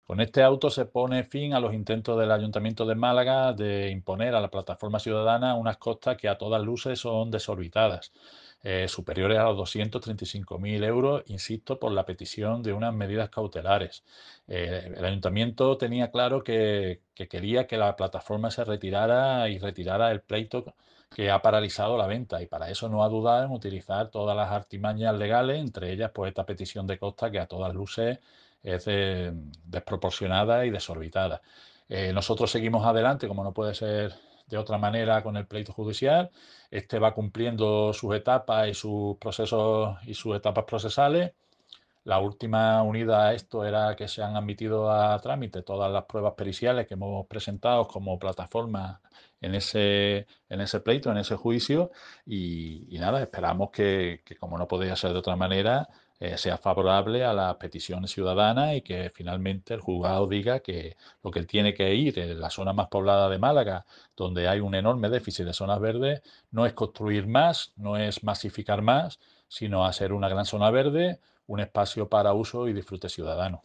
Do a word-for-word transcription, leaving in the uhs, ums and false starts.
Con este auto se pone fin a los intentos del Ayuntamiento de Málaga de imponer a la plataforma ciudadana unas costas que a todas luces son desorbitadas, eh, superiores a los doscientos treinta y cinco mil euros, insisto, por la petición de unas medidas cautelares. Eh, el Ayuntamiento tenía claro que, que quería que la plataforma se retirara y retirara el pleito que ha paralizado la venta, y para eso no ha dudado en utilizar todas las artimañas legales, entre ellas pues esta petición de costa que a todas luces es de- desproporcionada y desorbitada. Eh, nosotros seguimos adelante, como no puede ser de otra manera, con el pleito judicial. Este va cumpliendo sus etapas y sus procesos y sus etapas procesales. La última unida a esto era que se han admitido a trámite todas las pruebas periciales que hemos presentado como plataforma en ese, en ese pleito, en ese juicio, y, y nada, esperamos que, que, como no podía ser de otra manera, eh, sea favorable a las peticiones ciudadanas y que finalmente el juzgado diga que lo que él tiene que ir en la zona más poblada de Málaga, donde hay un enorme déficit de zonas verdes, no es construir más, no es masificar más, sino hacer una gran zona verde, un espacio para uso y disfrute ciudadano.